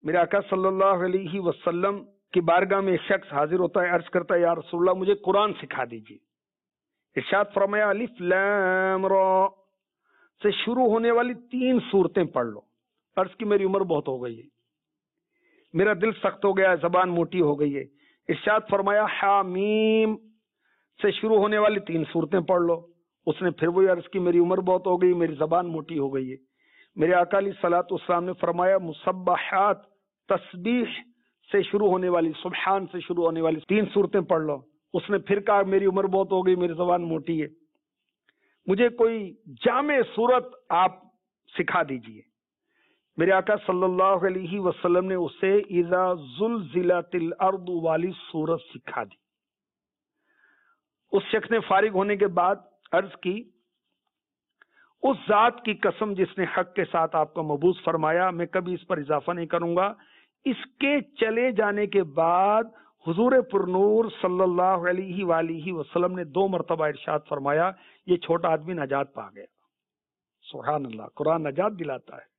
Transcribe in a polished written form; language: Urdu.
میرے آقا صلی اللہ علیہ وسلم کی بارگاہ میں ایک شخص حاضر ہوتا ہے، عرض کرتا ہے یا رسول اللہ مجھے قرآن سکھا دیجیے۔ ارشاد فرمایا الف لام را سے شروع ہونے والی 3 سورتیں پڑھ لو۔ عرض کی میری عمر بہت ہو گئی ہے، میرا دل سخت ہو گیا ہے، زبان موٹی ہو گئی ہے۔ ارشاد فرمایا حامیم سے شروع ہونے والی 3 سورتیں پڑھ لو۔ اس نے پھر وہی عرض کی میری عمر بہت ہو گئی، میری زبان موٹی ہو گئی ہے۔ میرے آقا علیہ الصلوۃ والسلام نے فرمایا مسبحات تسبیح سے شروع ہونے والی، سبحان سے شروع ہونے والی 3 سورتیں پڑھ لو۔ اس نے پھر کہا میری عمر بہت ہو گئی، میری زبان موٹی ہے، مجھے کوئی جامع صورت آپ سکھا دیجئے۔ میرے آقا صلی اللہ علیہ وسلم نے اسے اذا زلزلت الارض والی سورت سکھا دی۔ اس شخص نے فارغ ہونے کے بعد عرض کی اس ذات کی قسم جس نے حق کے ساتھ آپ کا مبعوث فرمایا، میں کبھی اس پر اضافہ نہیں کروں گا۔ اس کے چلے جانے کے بعد حضور پرنور صلی اللہ علیہ وآلہ وسلم نے 2 مرتبہ ارشاد فرمایا یہ چھوٹا آدمی نجات پا گیا۔ سبحان اللہ، قرآن نجات دلاتا ہے۔